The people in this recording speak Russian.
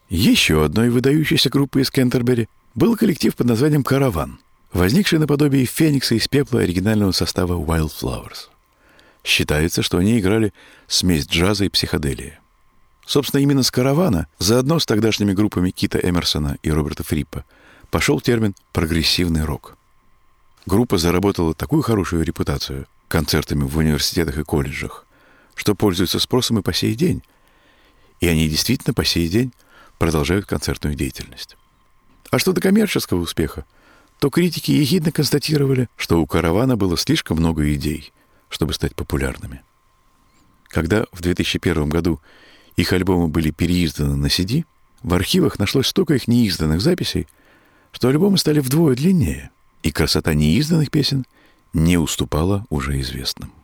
Еще одной выдающейся группой из Кентербери был коллектив под названием «Караван», возникший наподобие феникса из пепла оригинального состава Wildflowers. Считается, что они играли смесь джаза и психоделии. Собственно, именно с «Каравана», заодно с тогдашними группами Кита Эмерсона и Роберта Фриппа, пошел термин «прогрессивный рок». Группа заработала такую хорошую репутацию концертами в университетах и колледжах, что пользуется спросом и по сей день. И они действительно по сей день продолжают концертную деятельность. А что до коммерческого успеха, то критики ехидно констатировали, что у «Каравана» было слишком много идей, чтобы стать популярными. Когда в 2001 году их альбомы были переизданы на CD, в архивах нашлось столько их неизданных записей, что альбомы стали вдвое длиннее, и красота неизданных песен не уступала уже известным.